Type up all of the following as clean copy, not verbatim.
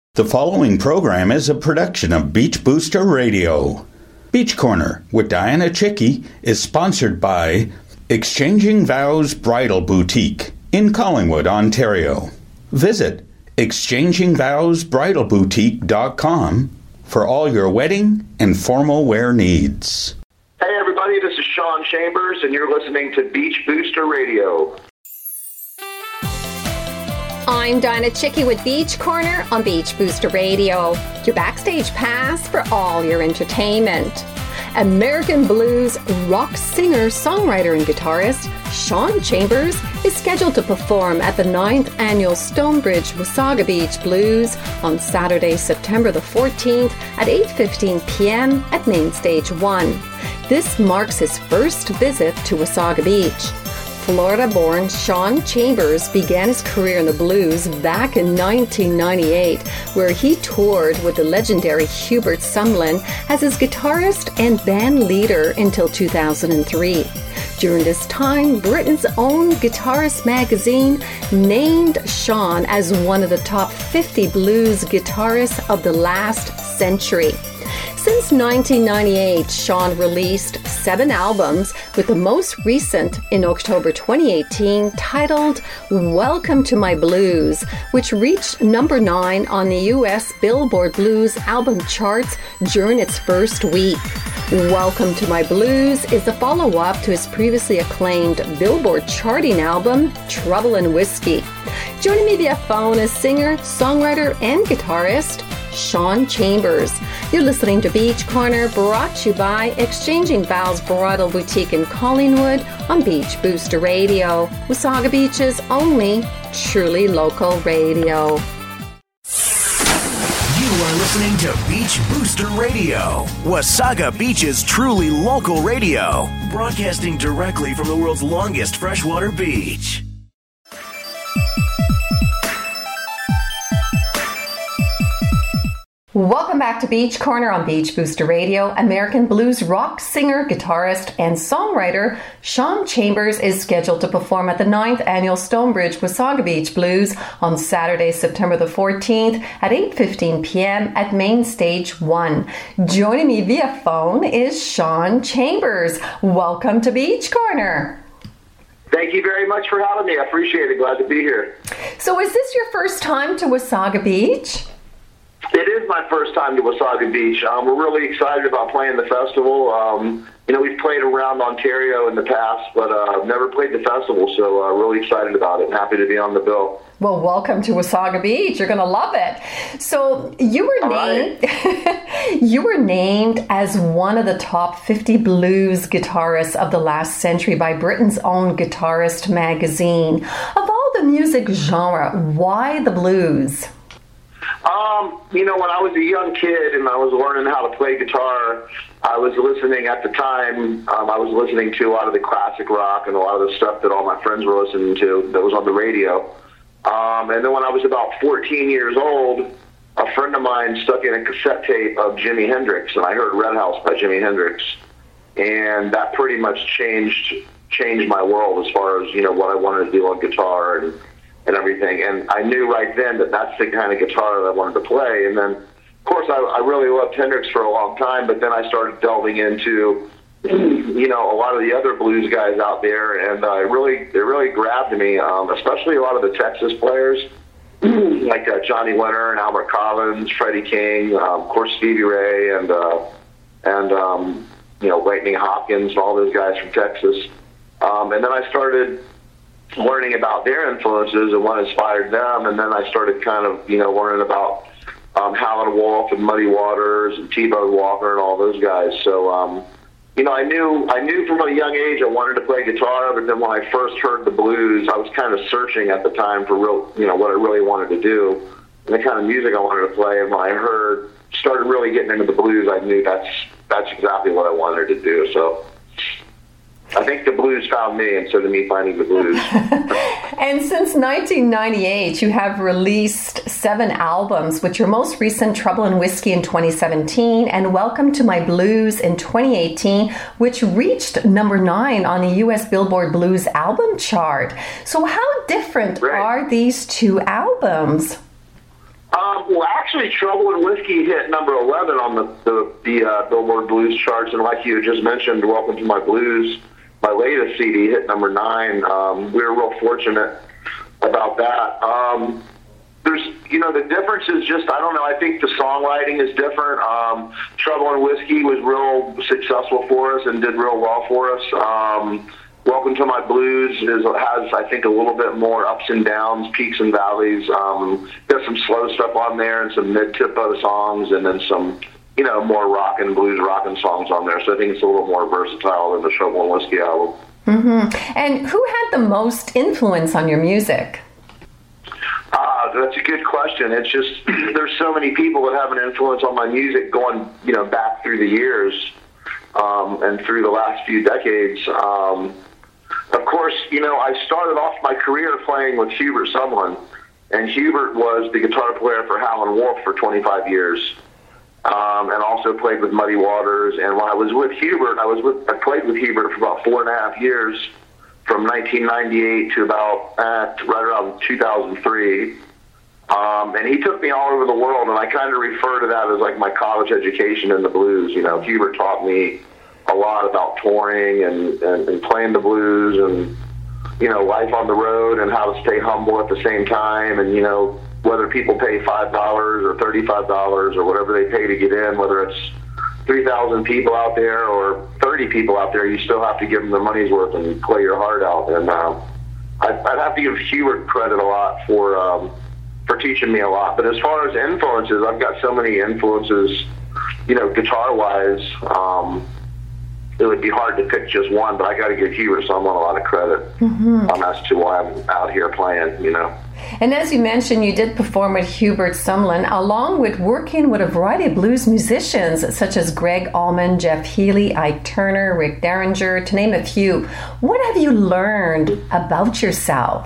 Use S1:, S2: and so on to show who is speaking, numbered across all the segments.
S1: The following program is a production of Beach Booster Radio. Beach Corner with Diana Chicky is sponsored by Exchanging Vows Bridal Boutique in Collingwood, Ontario. Visit exchangingvowsbridalboutique.com for all your wedding and formal wear needs.
S2: Hey everybody, this is Sean Chambers and you're listening to Beach Booster Radio.
S3: I'm Diana Chicky with Beach Corner on Beach Booster Radio, your backstage pass for all your entertainment. American blues rock singer, songwriter, and guitarist Sean Chambers is scheduled to perform at the 9th Annual Stonebridge Wasaga Beach Blues on Saturday, September the 14th at 8:15 p.m. at Main Stage 1. This marks his first visit to Wasaga Beach. Florida-born Sean Chambers began his career in the blues back in 1998, where he toured with the legendary Hubert Sumlin as his guitarist and band leader until 2003. During this time, Britain's own Guitarist magazine named Sean as one of the top 50 blues guitarists of the last century. Since 1998, Sean released 7 albums, with the most recent in October 2018 titled Welcome to My Blues, which reached number 9 on the US Billboard Blues album charts during its first week. Welcome to My Blues is a follow-up to his previously acclaimed Billboard charting album, Trouble and Whiskey. Joining me via phone is singer, songwriter, and guitarist Sean Chambers. You're listening to Beach Corner, brought to you by Exchanging Vows Bridal Boutique in Collingwood on Beach Booster Radio, Wasaga Beach's only truly local radio.
S4: You are listening to Beach Booster Radio, Wasaga Beach's truly local radio, broadcasting directly from the world's longest freshwater beach.
S3: Welcome back to Beach Corner on Beach Booster Radio. American blues rock singer, guitarist, and songwriter Sean Chambers is scheduled to perform at the 9th Annual Stonebridge Wasaga Beach Blues on Saturday, September the 14th at 8:15 p.m. at Main Stage 1. Joining me via phone is Sean Chambers. Welcome to Beach Corner.
S2: Thank you very much for having me. I appreciate it. Glad to be here.
S3: So is this your first time to Wasaga Beach?
S2: It is my first time to Wasaga Beach. We're really excited about playing the festival. We've played around Ontario in the past, but never played the festival, so really excited about it and happy to be on the bill.
S3: Well, welcome to Wasaga Beach. You're going to love it. So you were named as one of the top 50 blues guitarists of the last century by Britain's own Guitarist magazine. Of all the music genre, why the blues?
S2: When I was a young kid and I was learning how to play guitar, I was listening at the time, I was listening to a lot of the classic rock and a lot of the stuff that all my friends were listening to that was on the radio. And then when I was about 14 years old, a friend of mine stuck in a cassette tape of Jimi Hendrix, and I heard Red House by Jimi Hendrix. And that pretty much changed my world as far as, what I wanted to do on guitar and everything. And I knew right then that that's the kind of guitar that I wanted to play. And then, of course, I really loved Hendrix for a long time, but then I started delving into, a lot of the other blues guys out there, and it really grabbed me, especially a lot of the Texas players, like Johnny Winter and Albert Collins, Freddie King, of course, Stevie Ray, and Lightning Hopkins, and all those guys from Texas. And then I started learning about their influences and what inspired them, and then I started kind of, learning about Howlin' Wolf and Muddy Waters and T-Bone Walker and all those guys. So, I knew from a young age I wanted to play guitar, but then when I first heard the blues, I was kind of searching at the time for what I really wanted to do and the kind of music I wanted to play. And when I started really getting into the blues, I knew that's exactly what I wanted to do. So I think the blues found me instead of me finding the blues.
S3: And since 1998, you have released 7 albums, with your most recent Trouble and Whiskey in 2017 and Welcome to My Blues in 2018, which reached number 9 on the US Billboard Blues album chart. So how different are these 2 albums?
S2: Well, actually, Trouble and Whiskey hit number 11 on the Billboard Blues charts, and like you had just mentioned, Welcome to My Blues, my latest CD, hit number 9. We were real fortunate about that. There's, the difference is just, I don't know, I think the songwriting is different. Trouble and Whiskey was real successful for us and did real well for us. Welcome to My Blues has, I think, a little bit more ups and downs, peaks and valleys. There's some slow stuff on there and some mid-tempo songs, and then some, more rock and blues rockin' songs on there. So I think it's a little more versatile than the Trouble and Whiskey album.
S3: Mm-hmm. And who had the most influence on your music?
S2: That's a good question. It's just, there's so many people that have an influence on my music going, back through the years and through the last few decades. Of course, I started off my career playing with Hubert Sumlin, and Hubert was the guitar player for Howlin' Wolf for 25 years, and also played with Muddy Waters. And when I was with Hubert, I played with Hubert for about 4.5 years, from 1998 to about right around 2003. And he took me all over the world, and I kind of refer to that as like my college education in the blues. Hubert taught me a lot about touring and playing the blues and, life on the road and how to stay humble at the same time. And, whether people pay $5 or $35 or whatever they pay to get in, whether it's 3,000 people out there or 30 people out there, you still have to give them their money's worth and play your heart out. And I'd have to give Hubert credit a lot for teaching me a lot. But as far as influences, I've got so many influences, guitar-wise. It would be hard to pick just one, but I got to give Hubert Sumlin a lot of credit as to why I'm out here playing,
S3: And as you mentioned, you did perform with Hubert Sumlin, along with working with a variety of blues musicians, such as Greg Allman, Jeff Healey, Ike Turner, Rick Derringer, to name a few. What have you learned about yourself?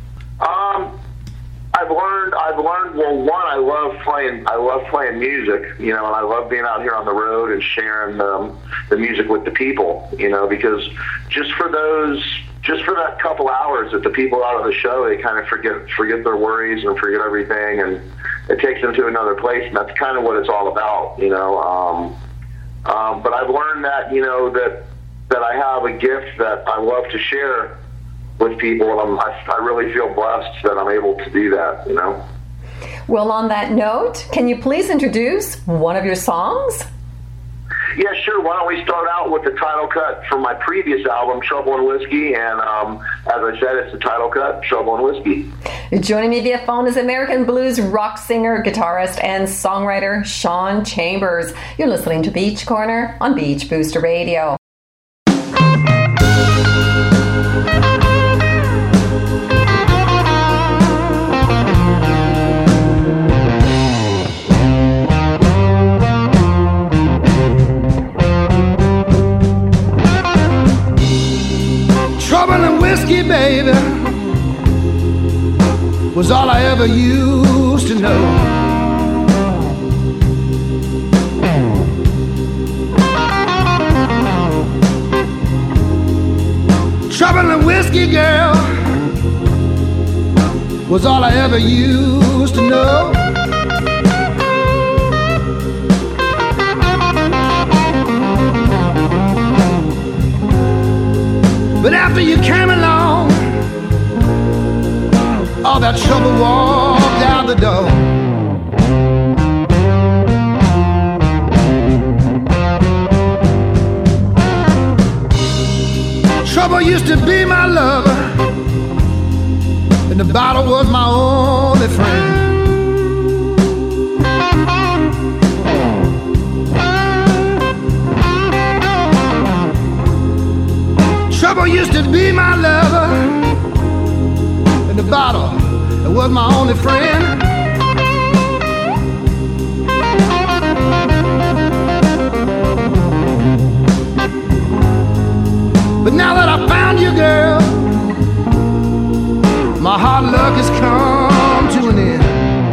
S3: I've learned, well, one, I love playing music, and I love being out here on the road and sharing the music with the people, because just for that couple hours that the people out of the show, they kind of forget their worries and forget everything, and it takes them to another place, and that's kind of what it's all about, but I've learned that, that I have a gift that I love to share with people, and I really feel blessed that I'm able to do that, Well, on that note, can you please introduce one of your songs?
S2: Yeah, sure. Why don't we start out with the title cut from my previous album, Trouble and Whiskey, and as I said, it's the title cut, Trouble and Whiskey.
S3: Joining me via phone is American blues rock singer, guitarist, and songwriter Sean Chambers. You're listening to Beach Corner on Beach Booster Radio.
S5: Trouble and whiskey, baby, was all I ever used to know. Trouble and whiskey, girl, was all I ever used to know. But after you came along, all that trouble walked out the door. Trouble used to be my lover, and the bottle was my only friend. Trouble used to be my lover, and the bottle was my only friend. But now that I found you, girl, my hard luck has come to an end.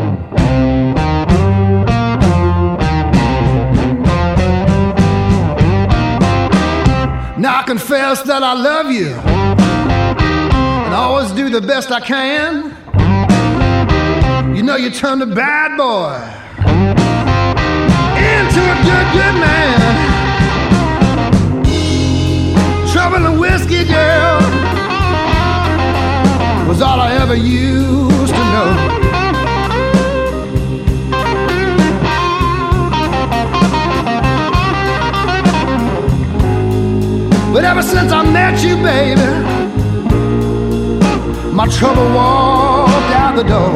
S5: Now I confess that I love you, and I always do the best I can. You know you turned a bad boy into a good man. Trouble and whiskey, girl, was all I ever used to know. But ever since I met you, baby, my trouble walked out the door.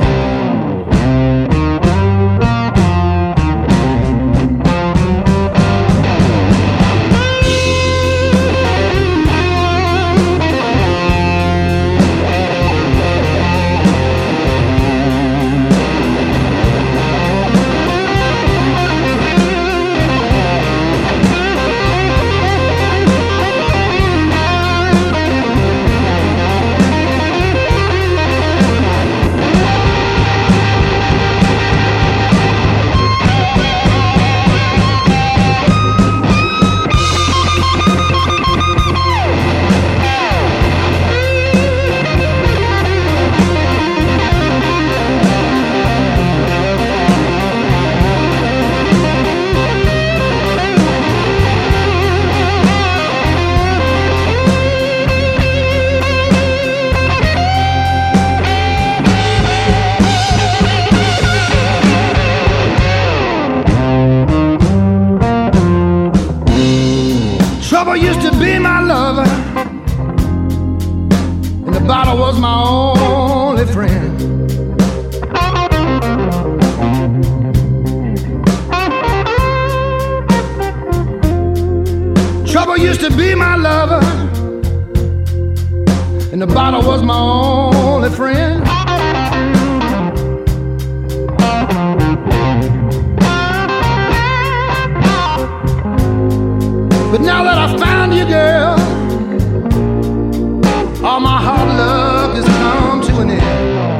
S5: Trouble used to be my lover, and the bottle was my only friend. Trouble used to be my lover, and the bottle was my only friend. But now that I found you, girl, all my hard luck has come to an end.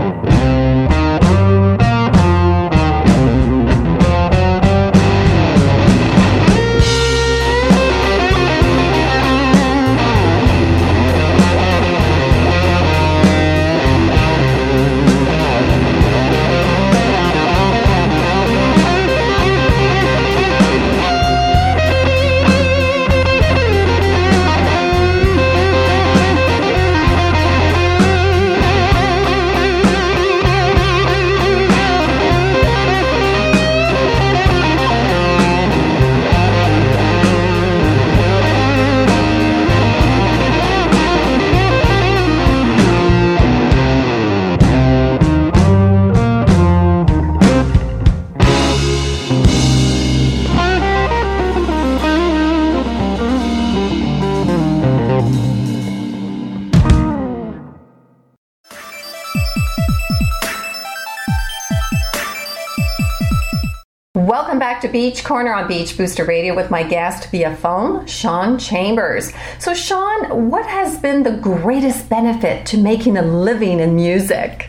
S3: Welcome back to Beach Corner on Beach Booster Radio with my guest via phone, Sean Chambers. So Sean, what has been the greatest benefit to making a living in music?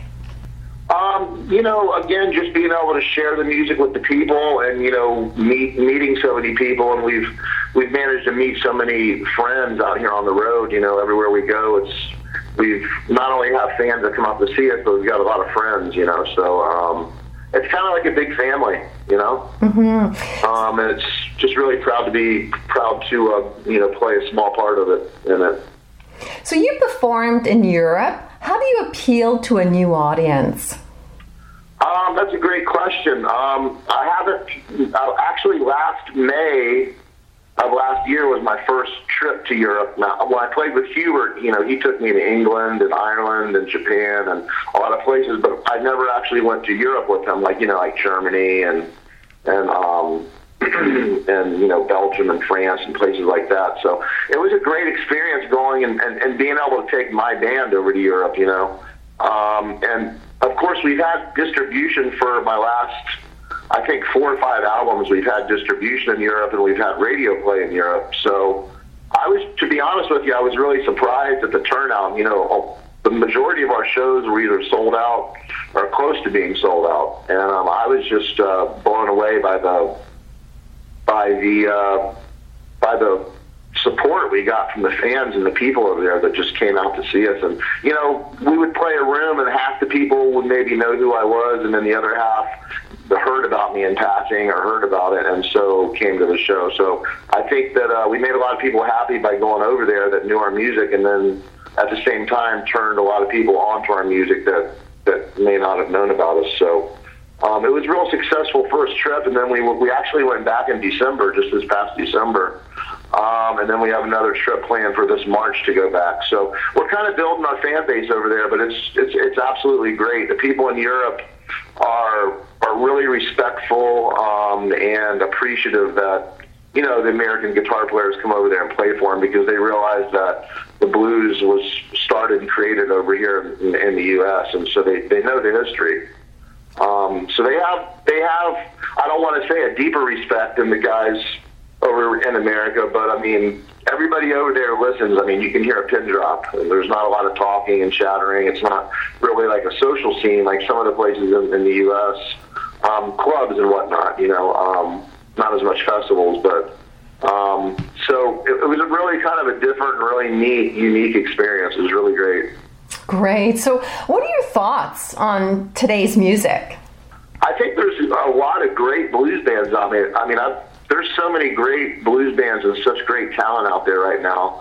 S2: Again, just being able to share the music with the people and, meeting so many people. And we've managed to meet so many friends out here on the road. Everywhere we go, we've not only have fans that come out to see us, but we've got a lot of friends, so it's kind of like a big family,
S3: Mm-hmm.
S2: And it's just really proud to play a small part of it in it.
S3: So you performed in Europe. How do you appeal to a new audience?
S2: That's a great question. Actually last May of last year was my first trip to Europe. Now, when I played with Hubert, he took me to England and Ireland and Japan and a lot of places, but I never actually went to Europe with him, like Germany and Belgium and France and places like that. So it was a great experience going and being able to take my band over to Europe, and of course we've had distribution for my last, I think 4 or 5 albums. We've had distribution in Europe and we've had radio play in Europe. So to be honest with you, I was really surprised at the turnout. The majority of our shows were either sold out or close to being sold out. And I was just blown away by the support we got from the fans and the people over there that just came out to see us. And, you know, we would play a room and half the people would maybe know who I was, and then the other half heard about me in passing or heard about it and so came to the show. So I think that we made a lot of people happy by going over there that knew our music, and then at the same time turned a lot of people onto our music that may not have known about us. So it was a real successful first trip, and then we actually went back in December, just this past December. And then we have another trip planned for this March to go back. So we're kind of building our fan base over there, but it's absolutely great. The people in Europe are really respectful and appreciative that, you know, the American guitar players come over there and play for them, because they realize that the blues was started and created over here in the U.S., and so they know the history. So they have I don't want to say a deeper respect than the guys over in America, but I mean, everybody over there listens. I mean, you can hear a pin drop. There's not a lot of talking and chattering. It's not really like a social scene like some of the places in the U.S., clubs and whatnot, you know, not as much festivals, but so it was a really kind of a different and really neat, unique experience. It was really great.
S3: Great. So what are your thoughts on today's music?
S2: I think there's a lot of great blues bands out there. I mean, there's so many great blues bands and such great talent out there right now.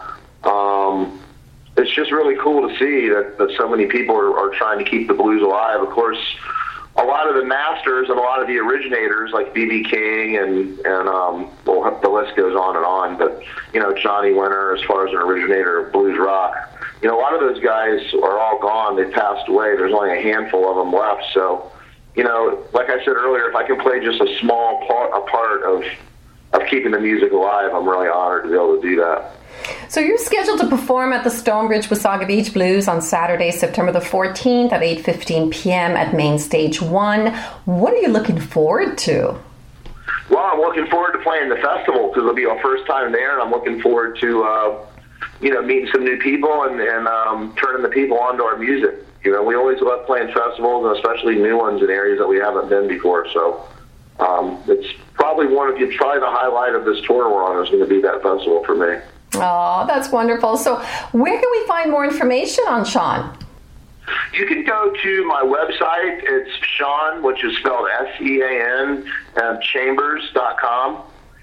S2: It's just really cool to see that so many people are trying to keep the blues alive. Of course, a lot of the masters and a lot of the originators like B.B. King and well, the list goes on, but, you know, Johnny Winter, as far as an originator of blues rock, you know, a lot of those guys are all gone. They passed away. There's only a handful of them left. So, you know, like I said earlier, if I can play just a small part of keeping the music alive, I'm really honored to be able to do that.
S3: So you're scheduled to perform at the Stonebridge Wasaga Beach Blues on Saturday, September the 14th at 8:15 p.m. at Main Stage 1. What are you looking forward to?
S2: Well, I'm looking forward to playing the festival because it'll be our first time there, and I'm looking forward to, you know, meeting some new people and turning the people onto our music. You know, we always love playing festivals, and especially new ones in areas that we haven't been before. So it's probably the highlight of this tour we're on is going to be that festival for me.
S3: Oh, that's wonderful. So where can we find more information on Sean?
S2: You can go to my website. It's Sean, which is spelled S-E-A-N, chambers.com.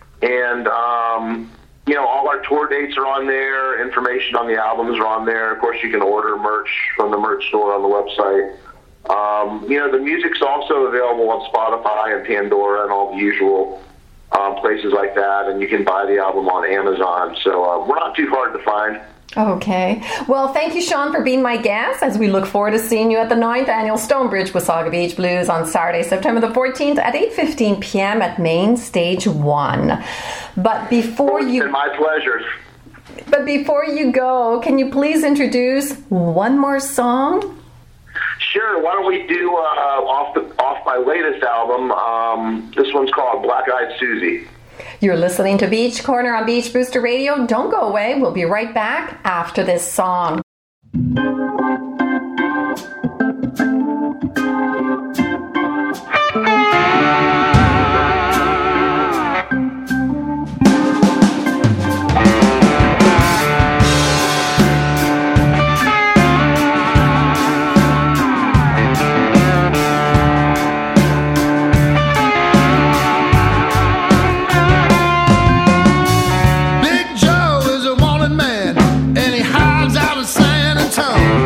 S2: And, you know, all our tour dates are on there. Information on the albums are on there. Of course, you can order merch from the merch store on the website. You know, the music's also available on Spotify and Pandora and all the usual places like that, and you can buy the album on Amazon. So we're not too hard to find.
S3: Okay. Well, thank you, Sean, for being my guest, as we look forward to seeing you at the 9th Annual Stonebridge Wasaga Beach Blues on Saturday, September the 14th at 8:15 p.m. at Main Stage 1. But before you...
S2: It's my pleasure.
S3: But before you go, can you please introduce one more song?
S2: Sure. Why don't we do off my latest album? This one's called Black Eyed Susie.
S3: You're listening to Beach Corner on Beach Booster Radio. Don't go away. We'll be right back after this song.
S5: Big Joe is a wanted man, and he hides out in San Antonio.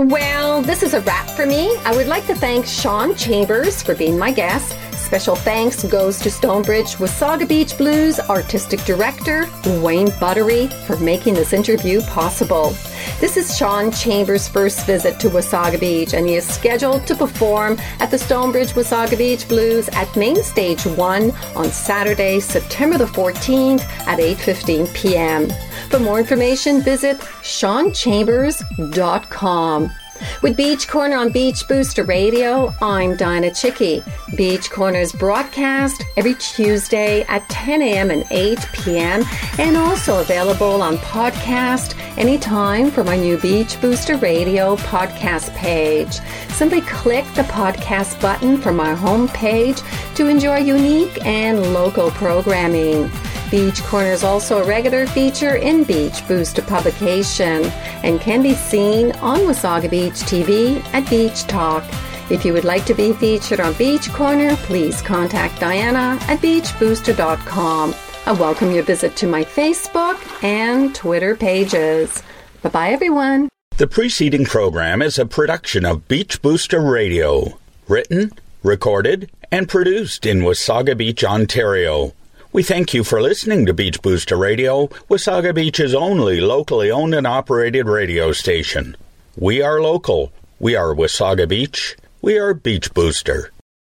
S3: Well, this is a wrap for me. I would like to thank Sean Chambers for being my guest. Special thanks goes to Stonebridge Wasaga Beach Blues Artistic Director Wayne Buttery for making this interview possible. This is Sean Chambers' first visit to Wasaga Beach, and he is scheduled to perform at the Stonebridge Wasaga Beach Blues at Main Stage 1 on Saturday, September the 14th at 8:15 p.m. For more information, visit SeanChambers.com. With Beach Corner on Beach Booster Radio, I'm Dinah Chicky. Beach Corner is broadcast every Tuesday at 10 a.m. and 8 p.m. and also available on podcast anytime from our new Beach Booster Radio podcast page. Simply click the podcast button from our homepage to enjoy unique and local programming. Beach Corner is also a regular feature in Beach Booster publication and can be seen on Wasaga Beach TV at Beach Talk. If you would like to be featured on Beach Corner, please contact Diana at beachbooster.com. I welcome your visit to my Facebook and Twitter pages. Bye-bye, everyone.
S1: The preceding program is a production of Beach Booster Radio, written, recorded, and produced in Wasaga Beach, Ontario. We thank you for listening to Beach Booster Radio, Wasaga Beach's only locally owned and operated radio station. We are local. We are Wasaga Beach. We are Beach Booster.